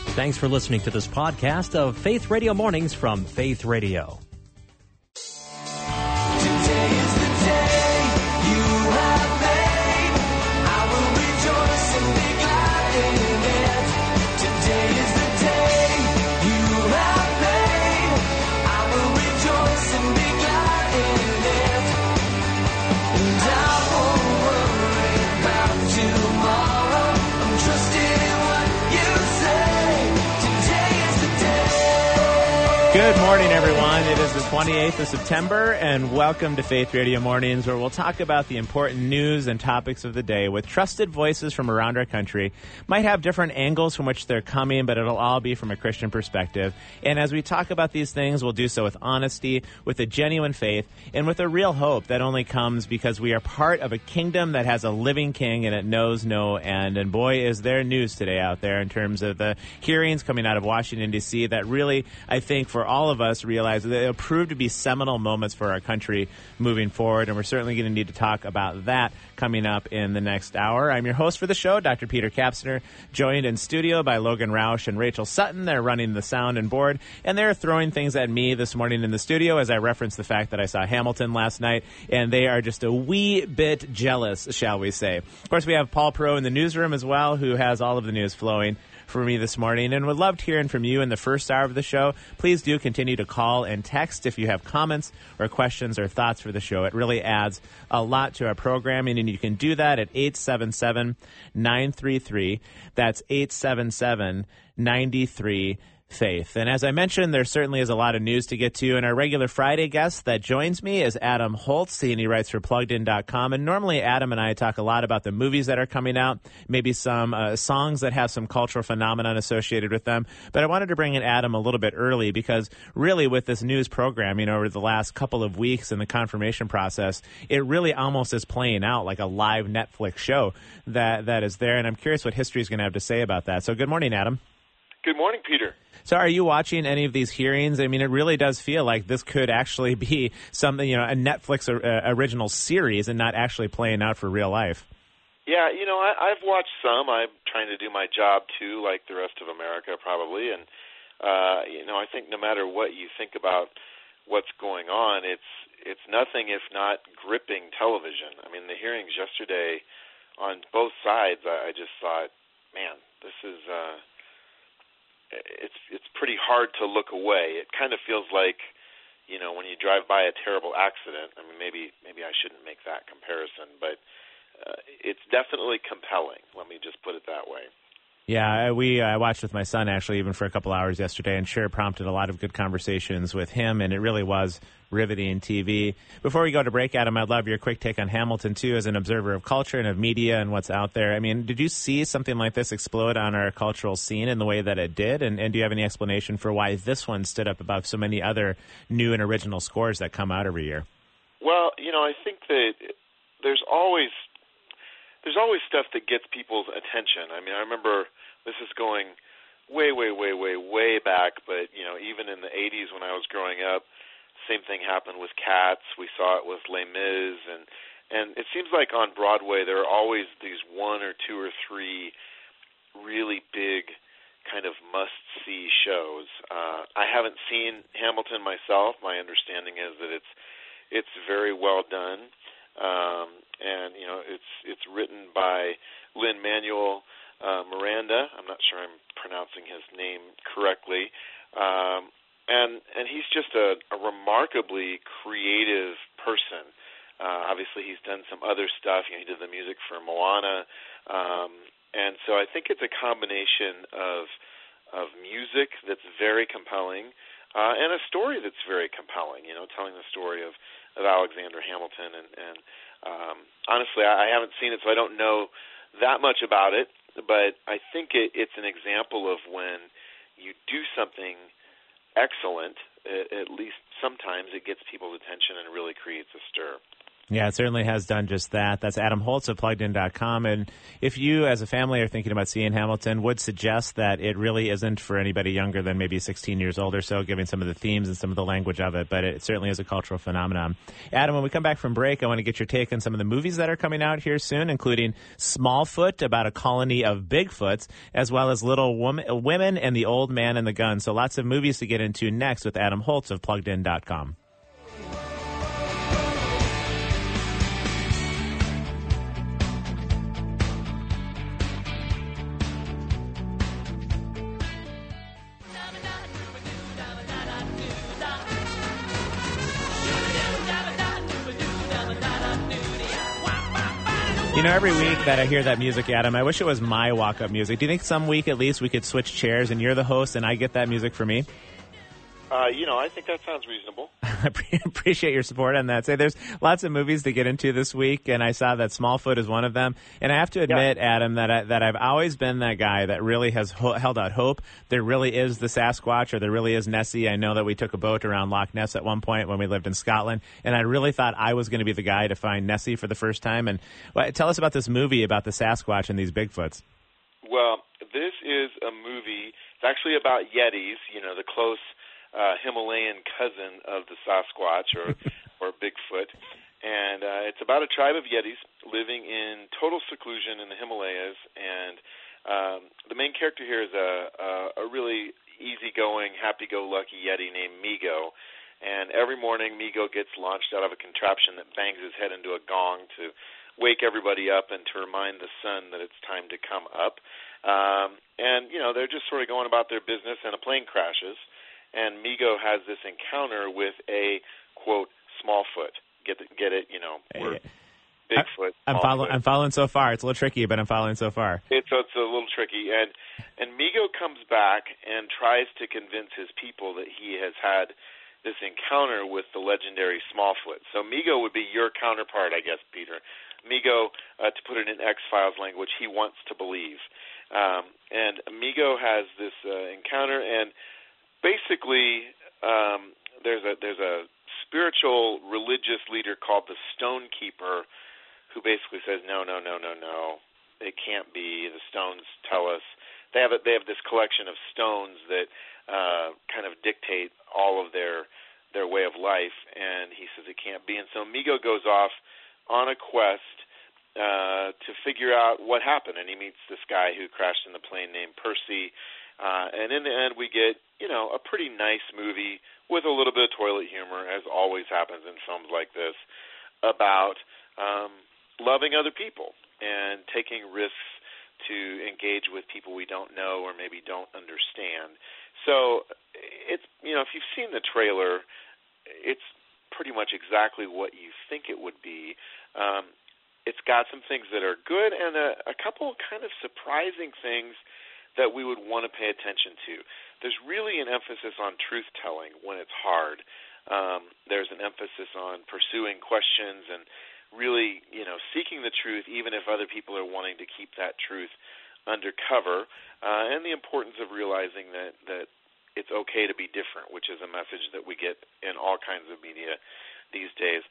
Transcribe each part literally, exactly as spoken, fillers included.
Thanks for listening to this podcast of Faith Radio Mornings from Faith Radio. Today is the day you have made. I will rejoice and be glad in it. Today is the day you have made. I will rejoice and be glad in it. And I won't worry about tomorrow. I'm trusting in what you say. Today is the day. Good morning, everyone. It is the twenty-eighth of September, and welcome to Faith Radio Mornings, where we'll talk about the important news and topics of the day with trusted voices from around our country. Might have different angles from which they're coming, but it'll all be from a Christian perspective. And as we talk about these things, we'll do so with honesty, with a genuine faith, and with a real hope that only comes because we are part of a kingdom that has a living king and it knows no end. And boy, is there news today out there in terms of the hearings coming out of Washington, D C that really, I think, for all of us, realize that it'll prove to be seminal moments for our country moving forward, and we're certainly going to need to talk about that coming up in the next hour. I'm your host for the show, Doctor Peter Kapsner, joined in studio by Logan Roush and Rachel Sutton. They're running the sound and board, and they're throwing things at me this morning in the studio as I reference the fact that I saw Hamilton last night, and they are just a wee bit jealous, shall we say. Of course, we have Paul Perot in the newsroom as well, who has all of the news flowing for me this morning, and would love hearing from you in the first hour of the show. Please do continue to call and text if you have comments or questions or thoughts for the show. It really adds a lot to our programming, and you can do that at eight seven seven, nine three three. That's eight seven seven, nine three Faith. And as I mentioned, there certainly is a lot of news to get to, and our regular Friday guest that joins me is Adam Holtz, and he writes for plugged in dot com. And normally Adam and I talk a lot about the movies that are coming out, maybe some uh, songs that have some cultural phenomenon associated with them. But I wanted to bring in Adam a little bit early because really with this news programming over the last couple of weeks and the confirmation process, it really almost is playing out like a live Netflix show that that is there. And I'm curious what history is going to have to say about that. So good morning, Adam. Good morning, Peter. So are you watching any of these hearings? I mean, it really does feel like this could actually be something, you know, a Netflix uh, original series and not actually playing out for real life. Yeah, you know, I, I've watched some. I'm trying to do my job, too, like the rest of America, probably. And, uh, you know, I think no matter what you think about what's going on, it's it's nothing if not gripping television. I mean, the hearings yesterday on both sides, I, I just thought, man, this is... Uh, It's it's pretty hard to look away. It kind of feels like, you know, when you drive by a terrible accident. I mean, maybe maybe I shouldn't make that comparison, but uh, it's definitely compelling. Let me just put it that way. Yeah, we I watched with my son actually even for a couple hours yesterday, and sure prompted a lot of good conversations with him, and it really was riveting T V. Before we go to break, Adam, I'd love your quick take on Hamilton, too, as an observer of culture and of media and what's out there. I mean, did you see something like this explode on our cultural scene in the way that it did? And, and do you have any explanation for why this one stood up above so many other new and original scores that come out every year? Well, you know, I think that there's always there's always stuff that gets people's attention. I mean, I remember this is going way, way, way, way, way back, but, you know, even in the eighties when I was growing up, same thing happened with Cats. We saw it with Les Mis, and and it seems like on Broadway there are always these one or two or three really big kind of must-see shows. Uh, I haven't seen Hamilton myself. My understanding is that it's it's very well done, um, and you know it's it's written by Lin-Manuel uh, Miranda. I'm not sure I'm pronouncing his name correctly. Um, And and he's just a, a remarkably creative person. Uh, obviously, he's done some other stuff. You know, he did the music for Moana, um, and so I think it's a combination of of music that's very compelling uh, and a story that's very compelling. You know, telling the story of, of Alexander Hamilton. And, and um, honestly, I, I haven't seen it, so I don't know that much about it. But I think it, it's an example of when you do something excellent, at least sometimes it gets people's attention and really creates a stir. Yeah, it certainly has done just that. That's Adam Holtz of plugged in dot com. And if you, as a family, are thinking about seeing Hamilton, would suggest that it really isn't for anybody younger than maybe sixteen years old or so, given some of the themes and some of the language of it. But it certainly is a cultural phenomenon. Adam, when we come back from break, I want to get your take on some of the movies that are coming out here soon, including Smallfoot, about a colony of Bigfoots, as well as Little Woman, Women and the Old Man and the Gun. So lots of movies to get into next with Adam Holtz of plugged in dot com. You know, every week that I hear that music, Adam, I wish it was my walk-up music. Do you think some week at least we could switch chairs and you're the host and I get that music for me? Uh, you know, I think that sounds reasonable. I appreciate your support on that. Say, there's lots of movies to get into this week, and I saw that Smallfoot is one of them. And I have to admit, yeah. Adam, that I, that I've always been that guy that really has ho- held out hope. There really is the Sasquatch, or there really is Nessie. I know that we took a boat around Loch Ness at one point when we lived in Scotland, and I really thought I was going to be the guy to find Nessie for the first time. And well, tell us about this movie about the Sasquatch and these Bigfoots. Well, this is a movie. It's actually about Yetis. You know, the close Uh, Himalayan cousin of the Sasquatch or or Bigfoot, and uh, it's about a tribe of Yetis living in total seclusion in the Himalayas. And um, the main character here is a, a, a really easygoing, happy-go-lucky Yeti named Migo. And every morning, Migo gets launched out of a contraption that bangs his head into a gong to wake everybody up and to remind the sun that it's time to come up. Um, and you know, they're just sort of going about their business, and a plane crashes. And Migo has this encounter with a, quote, Smallfoot. Get it, get it you know, we're Bigfoot. I, I'm, follow, I'm following so far. It's a little tricky, but I'm following so far. It's, it's a little tricky. And, and Migo comes back and tries to convince his people that he has had this encounter with the legendary Smallfoot. So Migo would be your counterpart, I guess, Peter. Migo, uh, to put it in X-Files language, he wants to believe. Um, and Migo has this uh, encounter, and basically, um, there's a there's a spiritual religious leader called the Stone Keeper, who basically says, no, no, no, no, no, it can't be. The stones tell us they have a, they have this collection of stones that uh, kind of dictate all of their their way of life, and he says it can't be. And so Migo goes off on a quest uh, to figure out what happened, and he meets this guy who crashed in the plane named Percy. Uh, and in the end, we get, you know, a pretty nice movie with a little bit of toilet humor, as always happens in films like this, about um, loving other people and taking risks to engage with people we don't know or maybe don't understand. So it's, you know, if you've seen the trailer, it's pretty much exactly what you think it would be. Um, it's got some things that are good and a, a couple kind of surprising things that we would want to pay attention to. There's really an emphasis on truth-telling when it's hard. Um, there's an emphasis on pursuing questions and really, you know, seeking the truth, even if other people are wanting to keep that truth undercover, uh, and the importance of realizing that, that it's okay to be different, which is a message that we get in all kinds of media these days.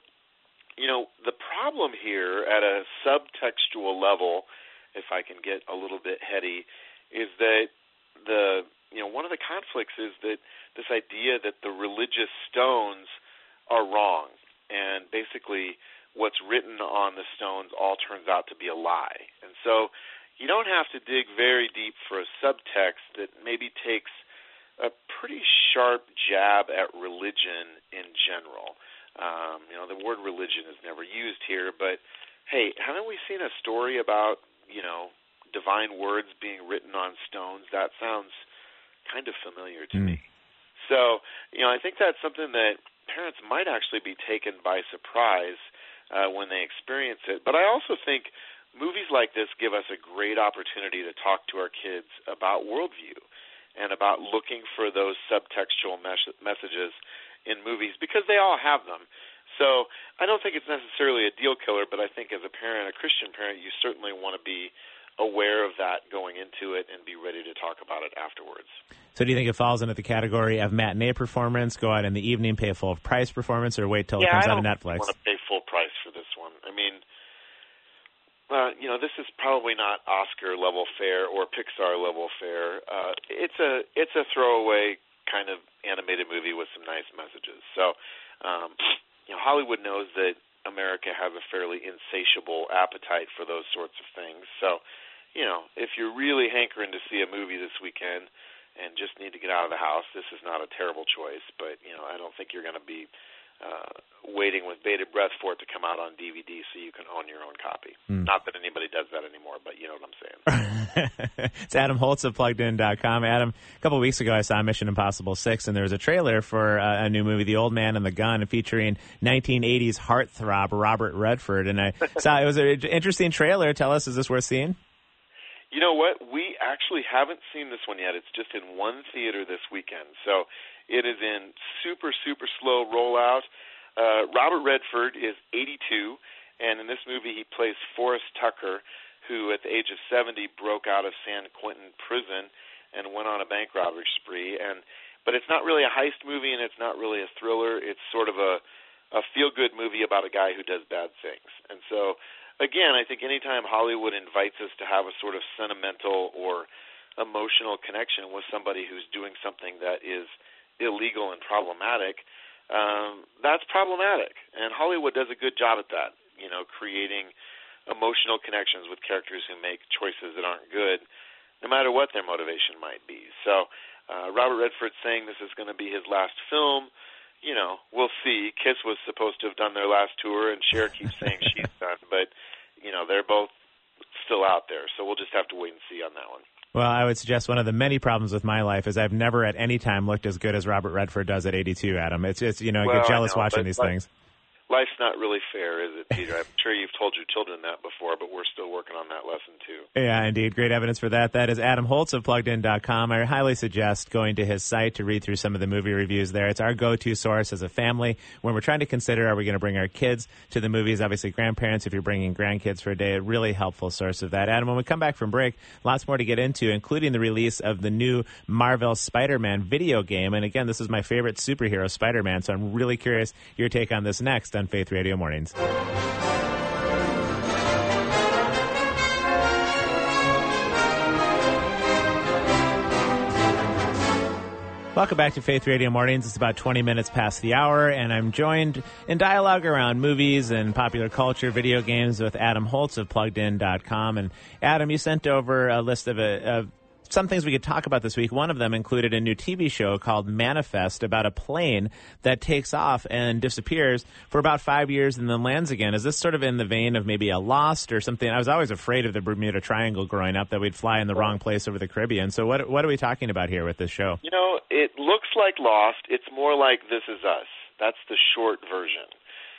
You know, the problem here at a subtextual level, if I can get a little bit heady, is that the you know one of the conflicts is that this idea that the religious stones are wrong, and basically what's written on the stones all turns out to be a lie. And so you don't have to dig very deep for a subtext that maybe takes a pretty sharp jab at religion in general. Um, you know, the word religion is never used here, but hey, haven't we seen a story about, you know, divine words being written on stones? That sounds kind of familiar to mm. me. So, you know, I think that's something that parents might actually be taken by surprise uh, when they experience it. But I also think movies like this give us a great opportunity to talk to our kids about worldview and about looking for those subtextual mes- messages in movies, because they all have them. So I don't think it's necessarily a deal killer, but I think as a parent, a Christian parent, you certainly want to be aware of that going into it and be ready to talk about it afterwards. So do you think it falls into the category of matinee performance, go out in the evening, pay a full price performance, or wait till yeah, it comes I out of don't Netflix? want to pay full price probably not Oscar level fare or Pixar level fare. Uh, it's a it's a throwaway kind of animated movie with some nice messages. So, um, you know, Hollywood knows that America has a fairly insatiable appetite for those sorts of things. So, you know, if you're really hankering to see a movie this weekend and just need to get out of the house, this is not a terrible choice. But, you know, I don't think you're going to be uh, waiting with bated breath for it to come out on D V D so you can own your own copy. Mm. Not that anybody does that anymore, but you know what I'm saying. It's Adam Holtz of plugged in dot com. Adam, a couple of weeks ago I saw Mission Impossible six, and there was a trailer for uh, a new movie, The Old Man and the Gun, featuring nineteen eighties heartthrob Robert Redford. And I saw it was an interesting trailer. Tell us, is this worth seeing? You know what? We actually haven't seen this one yet. It's just in one theater this weekend. So it is in super, super slow rollout. Uh, Robert Redford is eighty-two, and in this movie he plays Forrest Tucker, who at the age of seventy broke out of San Quentin prison and went on a bank robbery spree. And but it's not really a heist movie, and it's not really a thriller. It's sort of a, a feel-good movie about a guy who does bad things. And so, again, I think anytime Hollywood invites us to have a sort of sentimental or emotional connection with somebody who's doing something that is illegal and problematic, um, that's problematic. And Hollywood does a good job at that, you know, creating emotional connections with characters who make choices that aren't good, no matter what their motivation might be. So uh, Robert Redford saying this is going to be his last film, you know, we'll see. Kiss was supposed to have done their last tour, and Cher keeps saying she's done, but, you know, they're both still out there. So we'll just have to wait and see on that one. Well, I would suggest one of the many problems with my life is I've never at any time looked as good as Robert Redford does at eighty-two, Adam. It's just, you know, I well, get jealous I know, watching these like, things. Life's not really fair, is it, Peter? I'm sure you've told your children that before, but we're still working on that lesson, too. Yeah, indeed. Great evidence for that. That is Adam Holtz of plugged in dot com. I highly suggest going to his site to read through some of the movie reviews there. It's our go-to source as a family when we're trying to consider, are we going to bring our kids to the movies? Obviously, grandparents, if you're bringing grandkids for a day, a really helpful source of that. Adam, when we come back from break, lots more to get into, including the release of the new Marvel Spider-Man video game. And again, this is my favorite superhero, Spider-Man, so I'm really curious your take on this next on Faith Radio Morning. Welcome back to Faith Radio Mornings. It's about twenty minutes past the hour, and I'm joined in dialogue around movies and popular culture, video games with Adam Holtz of plugged in dot com. And Adam, you sent over a list of, a, of some things we could talk about this week. One of them included a new T V show called Manifest about a plane that takes off and disappears for about five years and then lands again. Is this sort of in the vein of maybe a Lost or something? I was always afraid of the Bermuda Triangle growing up, that we'd fly in the wrong place over the Caribbean. So what what are we talking about here with this show? You know, it looks like Lost. It's more like This Is Us. That's the short version.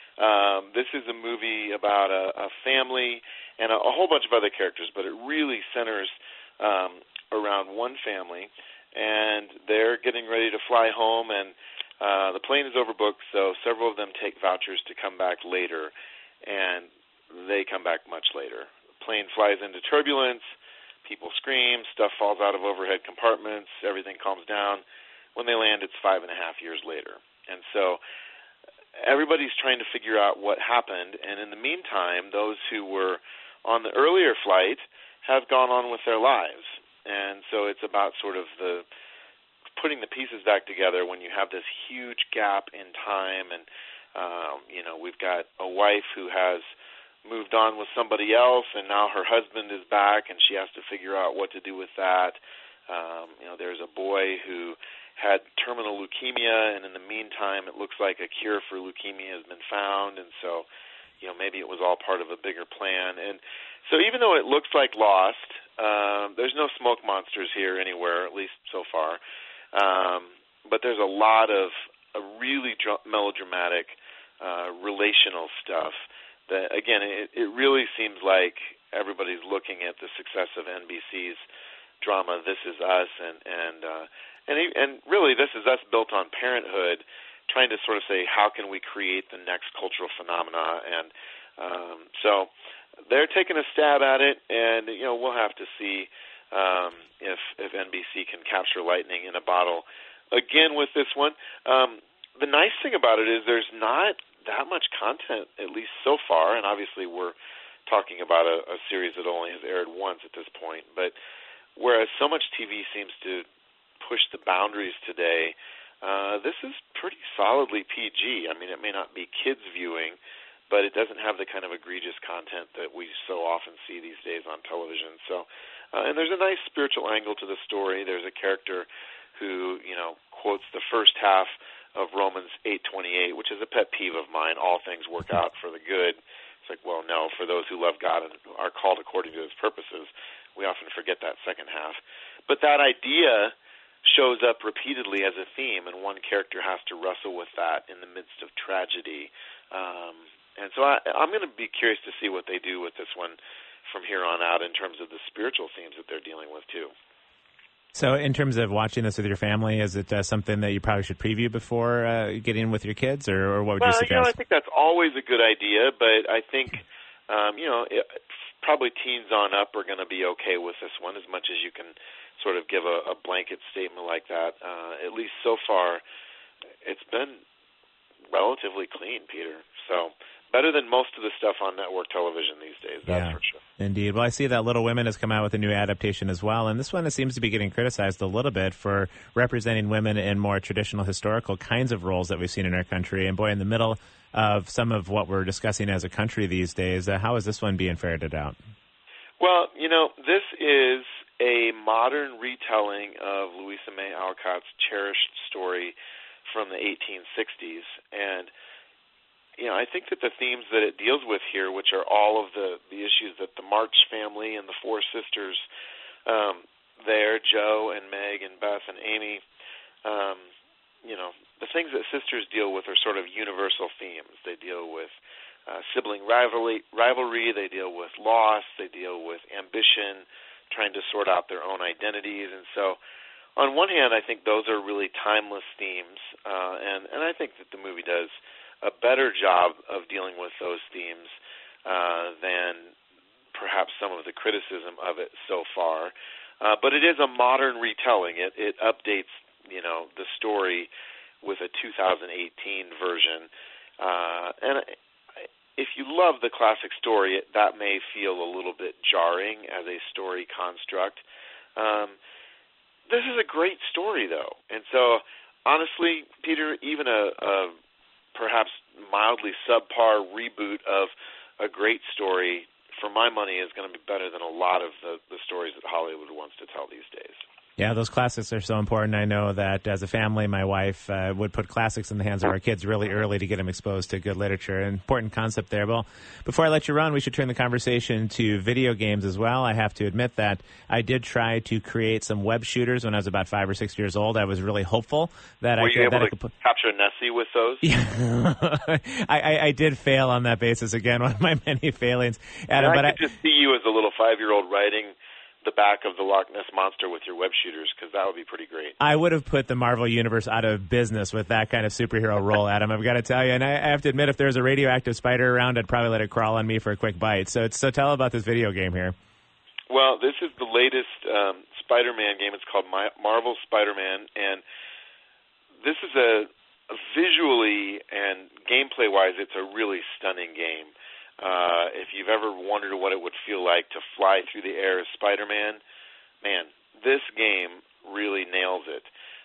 Um, this is a movie about a, a family and a, a whole bunch of other characters, but it really centers um, around one family, and they're getting ready to fly home, and uh, the plane is overbooked, so several of them take vouchers to come back later, and they come back much later. The plane flies into turbulence, people scream, stuff falls out of overhead compartments, everything calms down. When they land, it's five and a half years later. And so everybody's trying to figure out what happened, and in the meantime, those who were on the earlier flight have gone on with their lives. And so it's about sort of the putting the pieces back together when you have this huge gap in time. And, um, you know, we've got a wife who has moved on with somebody else, and now her husband is back, and she has to figure out what to do with that. Um, you know, there's a boy who had terminal leukemia, and in the meantime, it looks like a cure for leukemia has been found. And so, you know, maybe it was all part of a bigger plan. And so even though it looks like Lost, um, there's no smoke monsters here anywhere, at least so far. Um, but there's a lot of a really dr- melodramatic uh, relational stuff that, again, it, it really seems like everybody's looking at the success of N B C's drama, This Is Us, and and uh, and, and really This Is Us built on Parenthood, trying to sort of say, how can we create the next cultural phenomena? And um, so they're taking a stab at it, and, you know, we'll have to see um, if if N B C can capture lightning in a bottle again with this one. Um, the nice thing about it is there's not that much content, at least so far, and obviously we're talking about a, a series that only has aired once at this point. But whereas so much T V seems to push the boundaries today, uh, this is pretty solidly P G. I mean, it may not be kids viewing, but it doesn't have the kind of egregious content that we so often see these days on television. So, uh, and there's a nice spiritual angle to the story. There's a character who, you know, quotes the first half of Romans eight twenty-eight, which is a pet peeve of mine. All things work out for the good. It's like, well, no, for those who love God and are called according to his purposes. We often forget that second half. But that idea shows up repeatedly as a theme, and one character has to wrestle with that in the midst of tragedy. Um, and so I, I'm going to be curious to see what they do with this one from here on out in terms of the spiritual themes that they're dealing with, too. So in terms of watching this with your family, is it uh, something that you probably should preview before uh, getting with your kids, or, or what would well, you suggest? You know, I think that's always a good idea, but I think, um, you know, it, probably teens on up are going to be okay with this one as much as you can sort of give a, a blanket statement like that. Uh, at least so far, it's been relatively clean, Peter. So better than most of the stuff on network television these days, that's yeah, for sure. Indeed. Well, I see that Little Women has come out with a new adaptation as well, and this one seems to be getting criticized a little bit for representing women in more traditional historical kinds of roles that we've seen in our country. And boy, in the middle of some of what we're discussing as a country these days, uh, how is this one being ferreted out? Well, you know, this is a modern retelling of Louisa May Alcott's cherished story from the eighteen sixties, and you know, I think that the themes that it deals with here, which are all of the, the issues that the March family and the four sisters um, there, Joe and Meg and Beth and Amy, um, you know, the things that sisters deal with are sort of universal themes. They deal with uh, sibling rivalry, rivalry, they deal with loss, they deal with ambition, trying to sort out their own identities. And so on one hand, I think those are really timeless themes, uh, and, and I think that the movie does a better job of dealing with those themes uh, than perhaps some of the criticism of it so far. Uh, but it is a modern retelling. It, it updates, you know, the story with a two thousand eighteen version. Uh, and if you love the classic story, it, that may feel a little bit jarring as a story construct. Um, this is a great story, though. And so, honestly, Peter, even a, a perhaps mildly subpar reboot of a great story, for my money, is going to be better than a lot of the, the stories that Hollywood wants to tell these days. Yeah, those classics are so important. I know that as a family, my wife uh, would put classics in the hands of our kids really early to get them exposed to good literature. An important concept there. Well, before I let you run, we should turn the conversation to video games as well. I have to admit that I did try to create some web shooters when I was about five or six years old. I was really hopeful that Were I could, you able that to I could put... capture Nessie with those? Yeah. I, I, I did fail on that basis again, one of my many failings. Adam, I but could I, just see you as a little five-year-old writing the back of the Loch Ness Monster with your web shooters, because that would be pretty great. I would have put the Marvel Universe out of business with that kind of superhero role, Adam. I've got to tell you, and I, I have to admit, if there was a radioactive spider around, I'd probably let it crawl on me for a quick bite. So, so tell about this video game here. Well, this is the latest um, Spider-Man game. It's called My, Marvel Spider-Man, and this is a, a visually and gameplay-wise, it's a really stunning game. Uh, if you've ever wondered what it would feel like to fly through the air as Spider-Man, man, this game really nails it.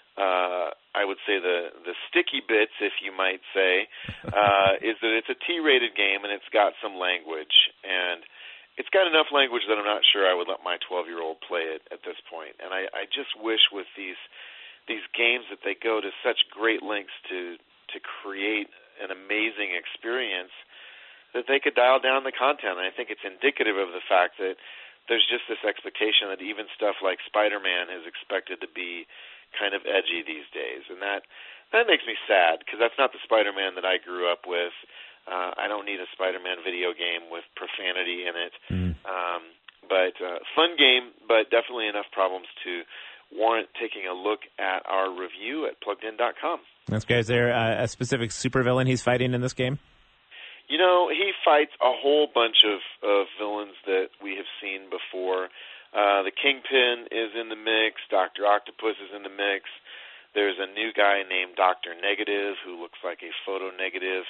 Uh, I would say the, the sticky bits, if you might say, uh, is that it's a T-rated game and it's got some language. And it's got enough language that I'm not sure I would let my twelve-year-old play it at this point. And I, I just wish with these these games that they go to such great lengths to to create an amazing experience, that they could dial down the content. And I think it's indicative of the fact that there's just this expectation that even stuff like Spider-Man is expected to be kind of edgy these days. And that that makes me sad, because that's not the Spider-Man that I grew up with. Uh, I don't need a Spider-Man video game with profanity in it. Mm. Um, but uh, fun game, but definitely enough problems to warrant taking a look at our review at plugged in dot com. That's great. Is there a, a specific supervillain he's fighting in this game? You know, he fights a whole bunch of, of villains that we have seen before. Uh, the Kingpin is in the mix. Doctor Octopus is in the mix. There's a new guy named Doctor Negative who looks like a photo negative.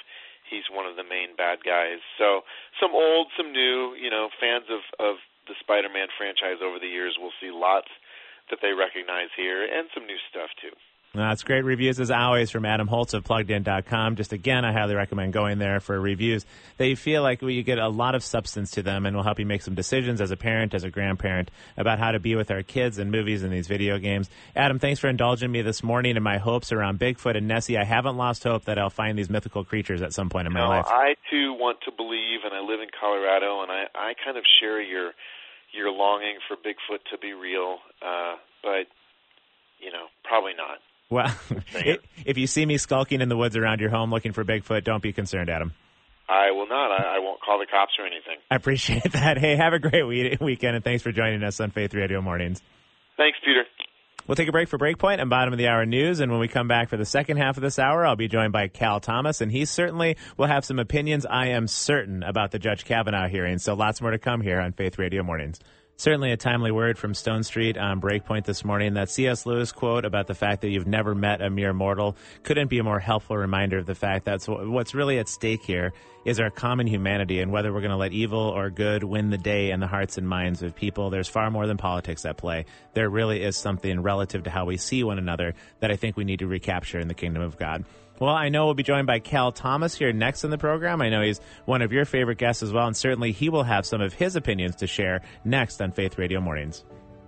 he's one of the main bad guys. So some old, some new, you know, fans of, of the Spider-Man franchise over the years will see lots that they recognize here, and some new stuff, too. That's great reviews, as always, from Adam Holtz of plugged in dot com. Just, again, I highly recommend going there for reviews. They feel like you get a lot of substance to them and will help you make some decisions as a parent, as a grandparent, about how to be with our kids and movies and these video games. Adam, thanks for indulging me this morning in my hopes around Bigfoot and Nessie. I haven't lost hope that I'll find these mythical creatures at some point in my no, life. I, too, want to believe, and I live in Colorado, and I, I kind of share your your longing for Bigfoot to be real, uh, but, you know, probably not. Well, if you see me skulking in the woods around your home looking for Bigfoot, don't be concerned, Adam. I will not. I, I won't call the cops or anything. I appreciate that. Hey, have a great we- weekend, and thanks for joining us on Faith Radio Mornings. Thanks, Peter. We'll take a break for Breakpoint and bottom of the hour news, and when we come back for the second half of this hour, I'll be joined by Cal Thomas, and he certainly will have some opinions, I am certain, about the Judge Kavanaugh hearing. So lots more to come here on Faith Radio Mornings. Certainly a timely word from Stone Street on Breakpoint this morning. That C S. Lewis quote about the fact that you've never met a mere mortal couldn't be a more helpful reminder of the fact that what's really at stake here is our common humanity and whether we're going to let evil or good win the day in the hearts and minds of people. There's far more than politics at play. There really is something relative to how we see one another that I think we need to recapture in the kingdom of God. Well, I know we'll be joined by Cal Thomas here next in the program. I know he's one of your favorite guests as well, and certainly he will have some of his opinions to share next on Faith Radio Mornings.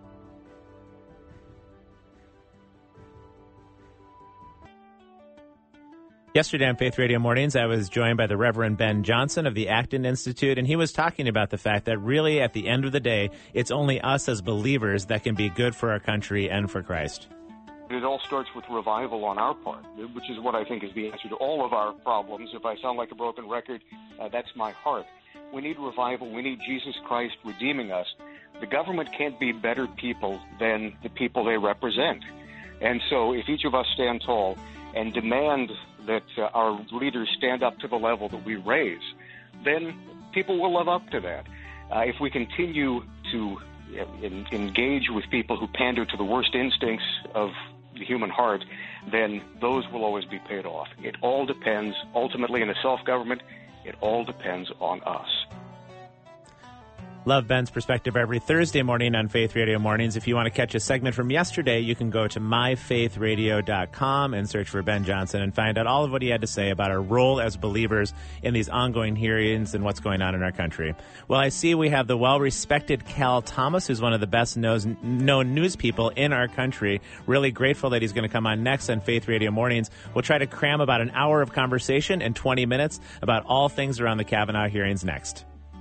Yesterday on Faith Radio Mornings, I was joined by the Reverend Ben Johnson of the Acton Institute, and he was talking about the fact that really at the end of the day, it's only us as believers that can be good for our country and for Christ. It all starts with revival on our part, which is what I think is the answer to all of our problems. If I sound like a broken record, uh, that's my heart. We need revival. We need Jesus Christ redeeming us. The government can't be better people than the people they represent. And so if each of us stand tall and demand that uh, our leaders stand up to the level that we raise, then people will live up to that. Uh, if we continue to uh, in, engage with people who pander to the worst instincts of the human heart, then those will always be paid off. It all depends, ultimately in a self-government, it all depends on us. Love Ben's perspective every Thursday morning on Faith Radio Mornings. If you want to catch a segment from yesterday, you can go to my faith radio dot com and search for Ben Johnson and find out all of what he had to say about our role as believers in these ongoing hearings and what's going on in our country. Well, I see we have the well-respected Cal Thomas, who's one of the best knows, known news people in our country. Really grateful that he's going to come on next on Faith Radio Mornings. We'll try to cram about an hour of conversation in twenty minutes about all things around the Kavanaugh hearings next.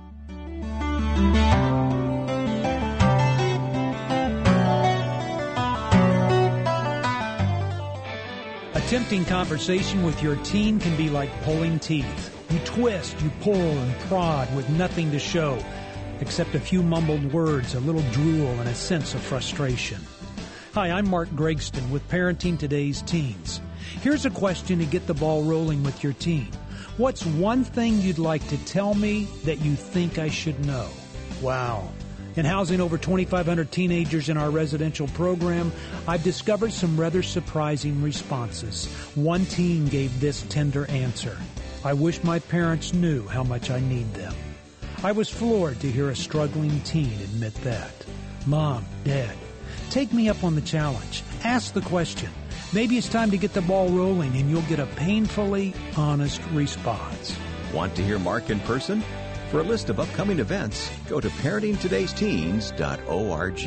A tempting conversation with your teen can be like pulling teeth. You twist, you pull and prod with nothing to show, except a few mumbled words, a little drool, and a sense of frustration. Hi, I'm Mark Gregston with Parenting Today's Teens. Here's a question to get the ball rolling with your teen. What's one thing you'd like to tell me that you think I should know? Wow. In housing over twenty-five hundred teenagers in our residential program, I've discovered some rather surprising responses. One teen gave this tender answer. I wish my parents knew how much I need them. I was floored to hear a struggling teen admit that. Mom, Dad, take me up on the challenge. Ask the question. Maybe it's time to get the ball rolling and you'll get a painfully honest response. Want to hear Mark in person? For a list of upcoming events, go to parenting todays teens dot org.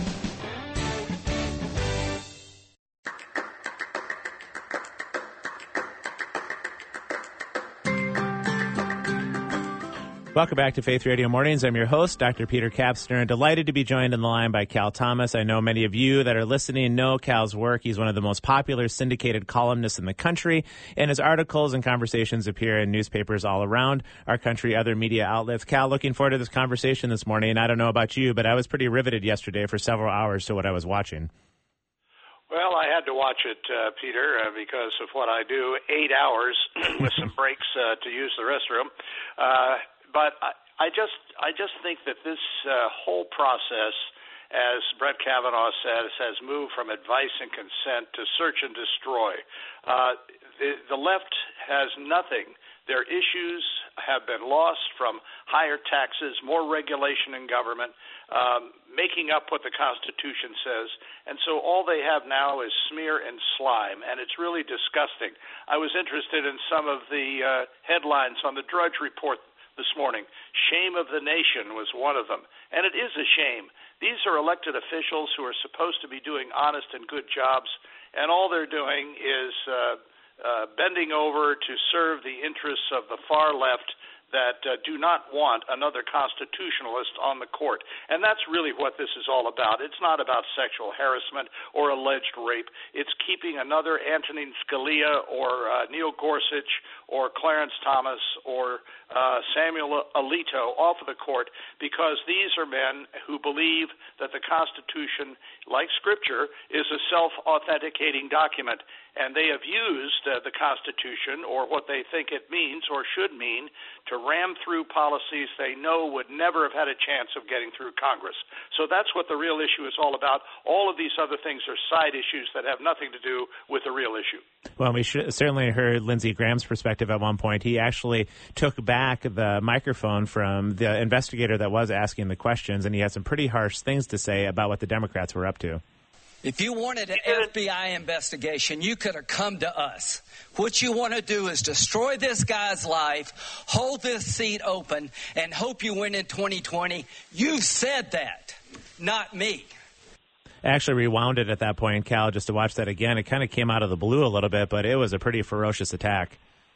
Welcome back to Faith Radio Mornings. I'm your host, Doctor Peter Kapsner, and delighted to be joined on the line by Cal Thomas. I know many of you that are listening know Cal's work. He's one of the most popular syndicated columnists in the country, and his articles and conversations appear in newspapers all around our country, other media outlets. Cal, looking forward to this conversation this morning. I don't know about you, but I was pretty riveted yesterday for several hours to what I was watching. Well, I had to watch it, uh, Peter, uh, because of what I do, eight hours with some breaks uh, to use the restroom. Uh, But I, I just I just think that this uh, whole process, as Brett Kavanaugh says, has moved from advice and consent to search and destroy. Uh, the, the left has nothing Their issues have been lost from higher taxes, more regulation in government, um, making up what the Constitution says. And so all they have now is smear and slime, and it's really disgusting. I was interested in some of the uh, headlines on the Drudge Report this morning. Shame of the nation was one of them, and it is a shame. These are elected officials who are supposed to be doing honest and good jobs, and all they're doing is uh, uh, bending over to serve the interests of the far left that uh, do not want another constitutionalist on the court. And that's really what this is all about. It's not about sexual harassment or alleged rape. It's keeping another Antonin Scalia or uh, Neil Gorsuch or Clarence Thomas or uh, Samuel Alito off of the court, because these are men who believe that the Constitution, like Scripture, is a self-authenticating document. And they have used uh, the Constitution, or what they think it means or should mean, to ram through policies they know would never have had a chance of getting through Congress. So that's what the real issue is all about. All of these other things are side issues that have nothing to do with the real issue. Well, we should, certainly heard Lindsey Graham's perspective at one point. He actually took back the microphone from the investigator that was asking the questions, and he had some pretty harsh things to say about what the Democrats were up to. If you wanted an F B I investigation, you could have come to us. What you want to do is destroy this guy's life, hold this seat open, and hope you win in twenty twenty. You said that, not me. I actually rewound it at that point, Cal, just to watch that again. It kind of came out of the blue a little bit, but it was a pretty ferocious attack.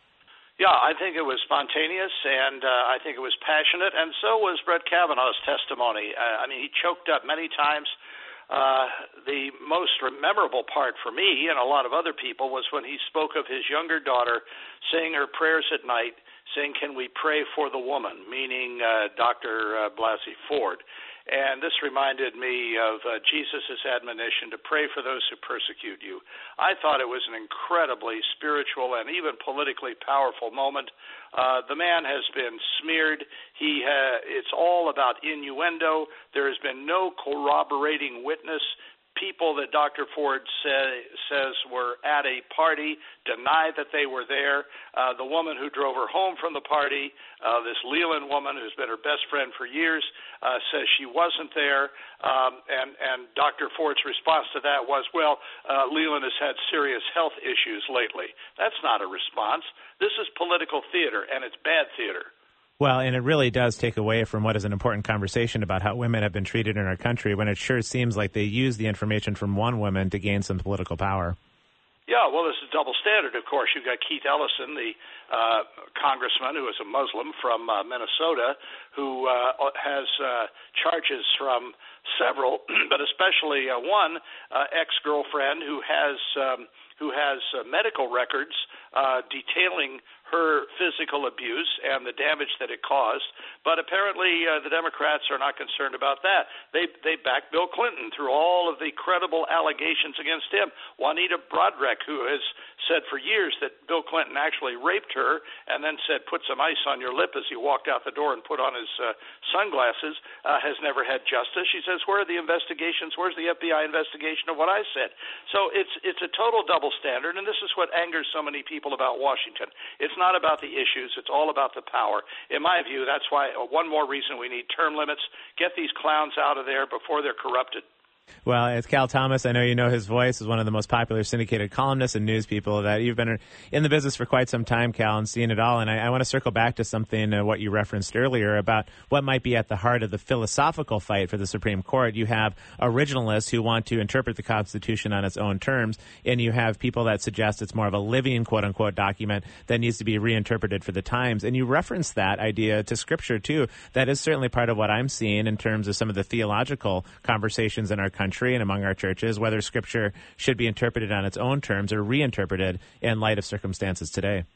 Yeah, I think it was spontaneous, and uh, I think it was passionate, and so was Brett Kavanaugh's testimony. Uh, I mean, he choked up many times. Uh, the most memorable part for me and a lot of other people was when he spoke of his younger daughter saying her prayers at night, saying, "Can we pray for the woman?" meaning uh, Doctor Uh, Blasey Ford. And this reminded me of uh, Jesus' admonition to pray for those who persecute you. I thought it was an incredibly spiritual and even politically powerful moment. Uh, the man has been smeared. He ha- it's all about innuendo. There has been no corroborating witness. People that Doctor Ford say, says were at a party deny that they were there. Uh, the woman who drove her home from the party, uh, this Leland woman who's been her best friend for years, uh, says she wasn't there. Um, and, and Doctor Ford's response to that was, well, uh, Leland has had serious health issues lately. That's not a response. This is political theater, and it's bad theater. Well, and it really does take away from what is an important conversation about how women have been treated in our country, when it sure seems like they use the information from one woman to gain some political power. Yeah, well, this is double standard, of course. You've got Keith Ellison, the uh, congressman who is a Muslim from uh, Minnesota, who uh, has uh, charges from several, but especially uh, one uh, ex-girlfriend who has um, who has uh, medical records uh, detailing her physical abuse and the damage that it caused. But apparently uh, the Democrats are not concerned about that. They they backed Bill Clinton through all of the credible allegations against him. Juanita Broaddrick, who has said for years that Bill Clinton actually raped her and then said, put some ice on your lip as he walked out the door and put on his uh, sunglasses, uh, has never had justice. She says, where are the investigations? Where's the F B I investigation of what I said? So it's it's a total double standard, and this is what angers so many people about Washington. It's not about the issues. It's all about the power. In my view, that's why uh, one more reason we need term limits. Get these clowns out of there before they're corrupted. Well, it's Cal Thomas. I know you know his voice is one of the most popular syndicated columnists and news people that you've been in the business for quite some time, Cal, and seen it all. And I, I want to circle back to something, uh, what you referenced earlier about what might be at the heart of the philosophical fight for the Supreme Court. You have originalists who want to interpret the Constitution on its own terms, and you have people that suggest it's more of a living, quote-unquote, document that needs to be reinterpreted for the times. And you referenced that idea to Scripture, too. That is certainly part of what I'm seeing in terms of some of the theological conversations in our country and among our churches, whether Scripture should be interpreted on its own terms or reinterpreted in light of circumstances today.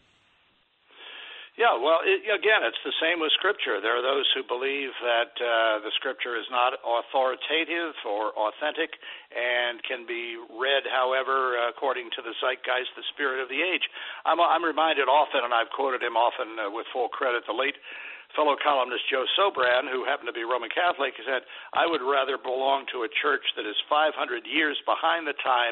Yeah, well, it, again, it's the same with Scripture. There are those who believe that uh, the Scripture is not authoritative or authentic and can be read, however, uh, according to the zeitgeist, the spirit of the age. I'm, I'm reminded often, and I've quoted him often uh, with full credit, the late fellow columnist Joe Sobran, who happened to be Roman Catholic, said, I would rather belong to a church that is five hundred years behind the times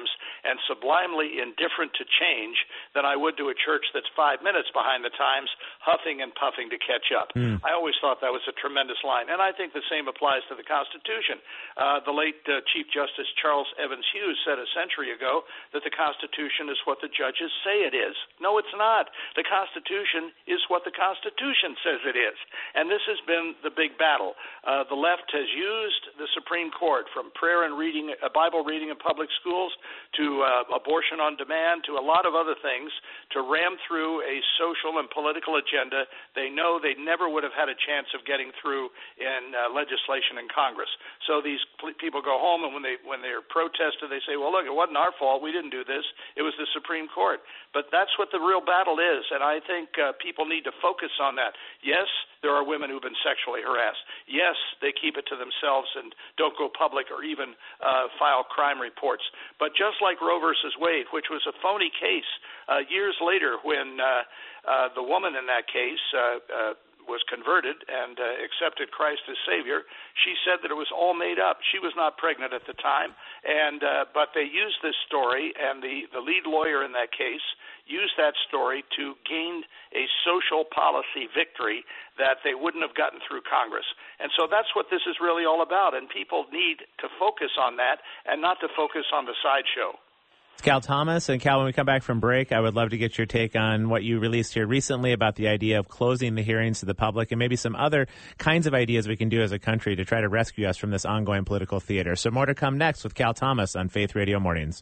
and sublimely indifferent to change than I would to a church that's five minutes behind the times, huffing and puffing to catch up. Mm. I always thought that was a tremendous line, and I think the same applies to the Constitution. Uh, the late uh, Chief Justice Charles Evans Hughes said a century ago that the Constitution is what the judges say it is. No, it's not. The Constitution is what the Constitution says it is, and this has been the big battle. Uh, the left has used the Supreme Court, from prayer and reading, uh, Bible reading in public schools to uh, abortion on demand to a lot of other things, to ram through a social and political agenda they know they never would have had a chance of getting through in uh, legislation in Congress. So these people go home, and when they when they're protested, they say, well, look, it wasn't our fault. We didn't do this. It was the Supreme Court. But that's what the real battle is, and I think uh, people need to focus on that. Yes, there are women who've been sexually harassed. Yes, they keep it to themselves and don't go public or even uh, file crime reports. But just like Roe versus Wade, which was a phony case, uh, years later when uh, uh, the woman in that case uh, uh, was converted and uh, accepted Christ as Savior, she said that it was all made up. She was not pregnant at the time, and uh, but they used this story, and the, the lead lawyer in that case used that story to gain a social policy victory that they wouldn't have gotten through Congress. And so that's what this is really all about, and people need to focus on that and not to focus on the sideshow. Cal Thomas. And Cal, when we come back from break, I would love to get your take on what you released here recently about the idea of closing the hearings to the public and maybe some other kinds of ideas we can do as a country to try to rescue us from this ongoing political theater. So more to come next with Cal Thomas on Faith Radio Mornings.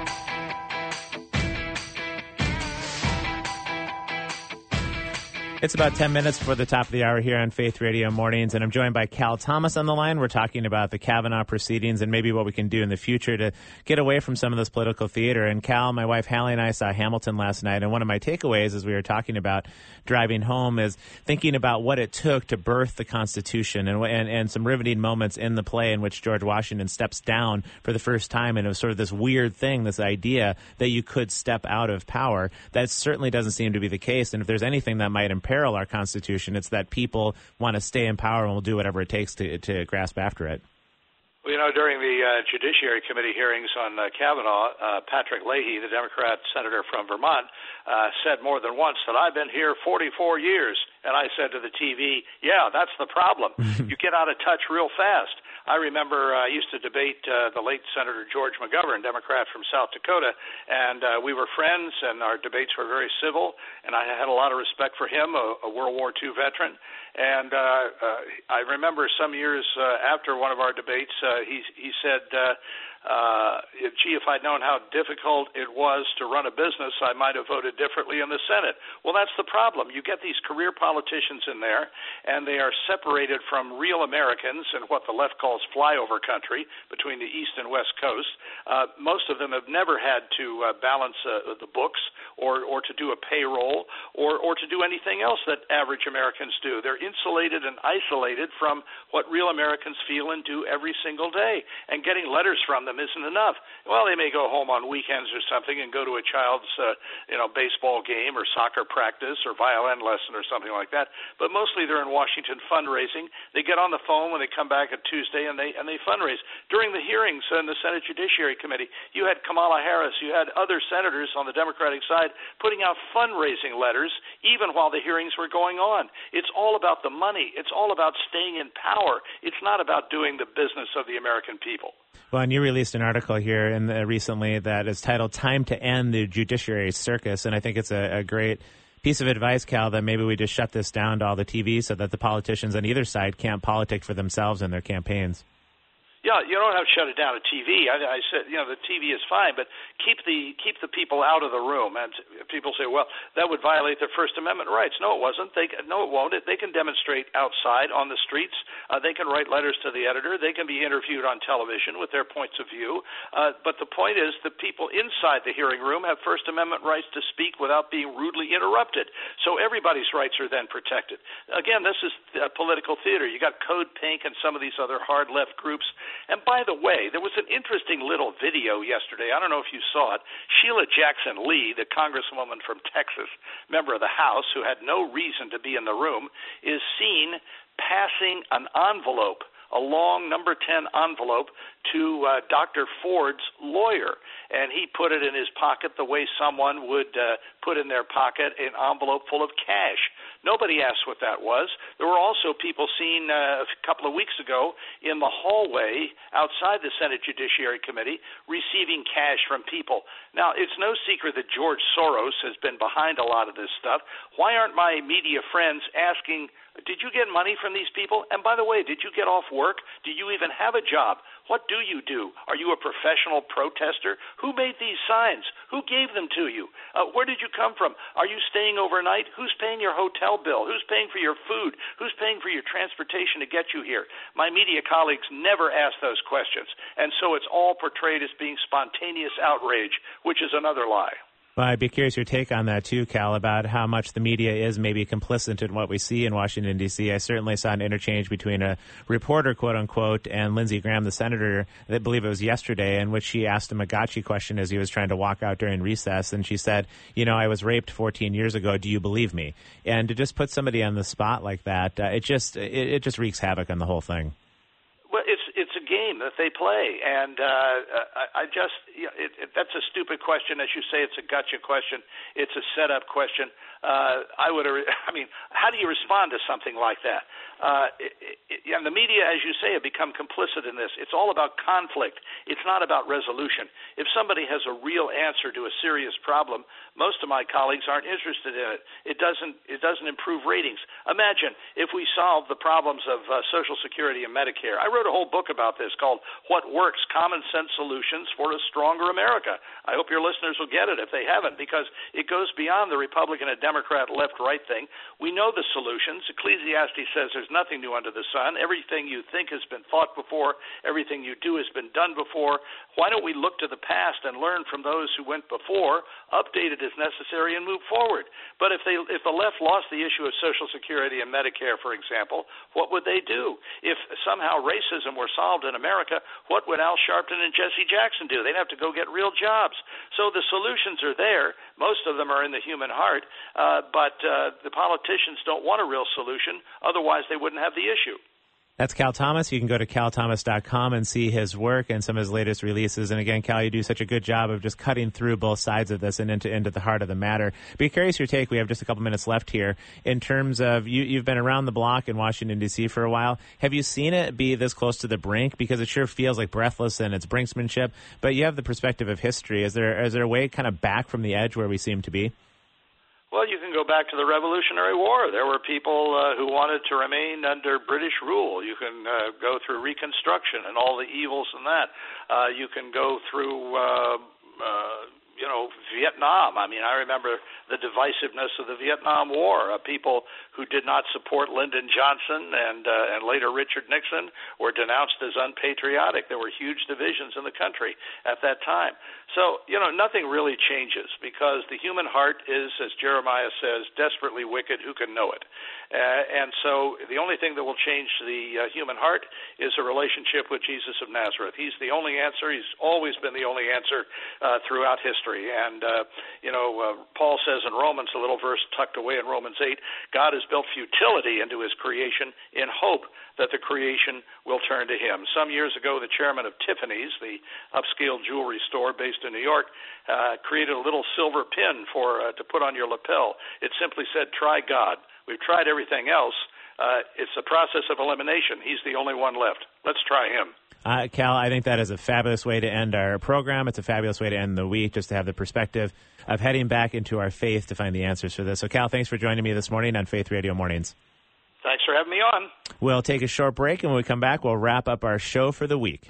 It's about ten minutes before the top of the hour here on Faith Radio Mornings, and I'm joined by Cal Thomas on the line. We're talking about the Kavanaugh proceedings and maybe what we can do in the future to get away from some of this political theater. And Cal, my wife Hallie and I saw Hamilton last night, and one of my takeaways as we were talking about driving home is thinking about what it took to birth the Constitution and, and, and some riveting moments in the play in which George Washington steps down for the first time, and it was sort of this weird thing, this idea that you could step out of power. That certainly doesn't seem to be the case, and if there's anything that might impair our Constitution, it's that people want to stay in power and will do whatever it takes to to grasp after it. Well, you know, during the uh, Judiciary Committee hearings on uh, Kavanaugh, uh, Patrick Leahy, the Democrat senator from Vermont, uh, said more than once that I've been here forty-four years. And I said to the T V, yeah, that's the problem. You get out of touch real fast. I remember uh, I used to debate uh, the late Senator George McGovern, Democrat from South Dakota, and uh, we were friends, and our debates were very civil, and I had a lot of respect for him, a, a World War Two veteran. And uh, uh, I remember some years uh, after one of our debates, uh, he, he said, uh, uh, gee, if I'd known how difficult it was to run a business, I might have voted differently in the Senate. Well, that's the problem. You get these career politicians in there, and they are separated from real Americans in what the left calls flyover country between the East and West Coast. Uh, most of them have never had to uh, balance uh, the books or, or to do a payroll or, or to do anything else that average Americans do. They're insulated and isolated from what real Americans feel and do every single day, and getting letters from them isn't enough. Well, they may go home on weekends or something and go to a child's, uh, you know, baseball game or soccer practice or violin lesson or something like that. But mostly they're in Washington fundraising. They get on the phone when they come back at Tuesday and they and they fundraise. During the hearings in the Senate Judiciary Committee, you had Kamala Harris, you had other senators on the Democratic side putting out fundraising letters even while the hearings were going on. It's all about the money. It's all about staying in power. It's not about doing the business of the American people. Well, and you released an article here in the, recently that is titled Time to End the Judiciary Circus, and I think it's a, a great piece of advice, Cal, that maybe we just shut this down to all the T V so that the politicians on either side can't politic for themselves in their campaigns. Yeah, you don't have to shut it down to T V. I, I said, you know, the T V is fine, but keep the keep the people out of the room. And people say, well, that would violate their First Amendment rights. No, it wasn't. They no, it won't. They can demonstrate outside on the streets. Uh, they can write letters to the editor. They can be interviewed on television with their points of view. Uh, but the point is, the people inside the hearing room have First Amendment rights to speak without being rudely interrupted. So everybody's rights are then protected. Again, this is uh, political theater. You got Code Pink and some of these other hard left groups. And by the way, there was an interesting little video yesterday. I don't know if you saw it. Sheila Jackson Lee, the congresswoman from Texas, member of the House, who had no reason to be in the room, is seen passing an envelope, a long number ten envelope, to uh, Doctor Ford's lawyer, and he put it in his pocket the way someone would uh, put in their pocket an envelope full of cash. Nobody asked what that was. There were also people seen uh, a couple of weeks ago in the hallway outside the Senate Judiciary Committee receiving cash from people. Now, it's no secret that George Soros has been behind a lot of this stuff. Why aren't my media friends asking, did you get money from these people? And by the way, did you get off work? Do you even have a job? What do you do? Are you a professional protester? Who made these signs? Who gave them to you? Uh, where did you come from? Are you staying overnight? Who's paying your hotel bill? Who's paying for your food? Who's paying for your transportation to get you here? My media colleagues never ask those questions, and so it's all portrayed as being spontaneous outrage, which is another lie. Well, I'd be curious your take on that, too, Cal, about how much the media is maybe complicit in what we see in Washington, D C. I certainly saw an interchange between a reporter, quote-unquote, and Lindsey Graham, the senator, I believe it was yesterday, in which she asked him a gotcha question as he was trying to walk out during recess. And she said, you know, I was raped fourteen years ago. Do you believe me? And to just put somebody on the spot like that, uh, it just it, it just wreaks havoc on the whole thing. Well, it's it's a game that they play, and uh, I, I just you know, it, it, that's a stupid question, as you say. It's a gotcha question. It's a setup question. Uh, I would, I mean, how do you respond to something like that? Uh, it, it, and the media, as you say, have become complicit in this. It's all about conflict. It's not about resolution. If somebody has a real answer to a serious problem, most of my colleagues aren't interested in it. It doesn't. It doesn't improve ratings. Imagine if we solved the problems of uh, Social Security and Medicare. I wrote a whole book about this called "What Works: Common Sense Solutions for a Stronger America." I hope your listeners will get it if they haven't, because it goes beyond the Republican and Democrat left-right thing. We know the solutions. Ecclesiastes says there's nothing new under the sun. Everything you think has been thought before. Everything you do has been done before. Why don't we look to the past and learn from those who went before, update it as necessary, and move forward? But if they, if the left lost the issue of Social Security and Medicare, for example, what would they do? If somehow racism were solved in America, what would Al Sharpton and Jesse Jackson do? They'd have to go get real jobs. So the solutions are there. Most of them are in the human heart, uh, but uh, the politicians don't want a real solution. Otherwise, they wouldn't have the issue. That's Cal Thomas. You can go to cal thomas dot com and see his work and some of his latest releases. And again, Cal, you do such a good job of just cutting through both sides of this and into, into the heart of the matter. Be curious your take. We have just a couple minutes left here. In terms of, you, you've been around the block in Washington, D C for a while. Have you seen it be this close to the brink? Because it sure feels like breathless and it's brinksmanship. But you have the perspective of history. Is there is there a way kind of back from the edge where we seem to be? Well, you can go back to the Revolutionary War. There were people uh, who wanted to remain under British rule. You can uh, go through Reconstruction and all the evils in that. Uh, you can go through, uh, uh, you know, Vietnam. I mean, I remember the divisiveness of the Vietnam War. Uh, people who did not support Lyndon Johnson and uh, and later Richard Nixon were denounced as unpatriotic. There were huge divisions in the country at that time. So, you know, nothing really changes because the human heart is, as Jeremiah says, desperately wicked. Who can know it? Uh, and so the only thing that will change the uh, human heart is a relationship with Jesus of Nazareth. He's the only answer. He's always been the only answer uh, throughout history. And, uh, you know, uh, Paul says in Romans, a little verse tucked away in Romans eight, God has built futility into his creation in hope that the creation will turn to him. Some years ago, the chairman of Tiffany's, the upscale jewelry store based in New York, uh, created a little silver pin for uh, to put on your lapel. It simply said, try God. We've tried everything else. Uh, it's a process of elimination. He's the only one left. Let's try him. Uh, Cal, I think that is a fabulous way to end our program. It's a fabulous way to end the week, just to have the perspective of heading back into our faith to find the answers for this. So, Cal, thanks for joining me this morning on Faith Radio Mornings. Thanks for having me on. We'll take a short break, and when we come back, we'll wrap up our show for the week.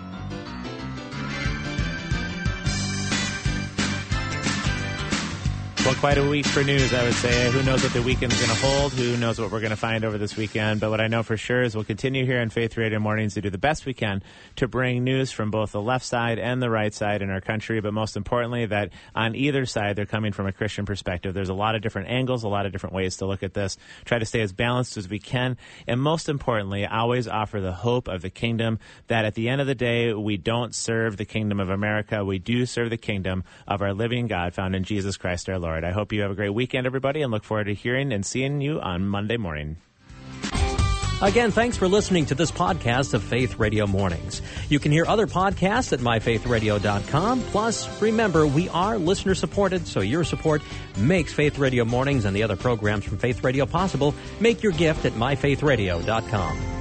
Well, quite a week for news, I would say. Who knows what the weekend's going to hold? Who knows what we're going to find over this weekend? But what I know for sure is we'll continue here on Faith Radio Mornings to do the best we can to bring news from both the left side and the right side in our country, but most importantly, that on either side, they're coming from a Christian perspective. There's a lot of different angles, a lot of different ways to look at this. Try to stay as balanced as we can, and most importantly, always offer the hope of the kingdom, that at the end of the day, we don't serve the kingdom of America. We do serve the kingdom of our living God found in Jesus Christ our Lord. I hope you have a great weekend, everybody, and look forward to hearing and seeing you on Monday morning. Again, thanks for listening to this podcast of Faith Radio Mornings. You can hear other podcasts at my faith radio dot com. Plus, remember, we are listener-supported, so your support makes Faith Radio Mornings and the other programs from Faith Radio possible. Make your gift at my faith radio dot com.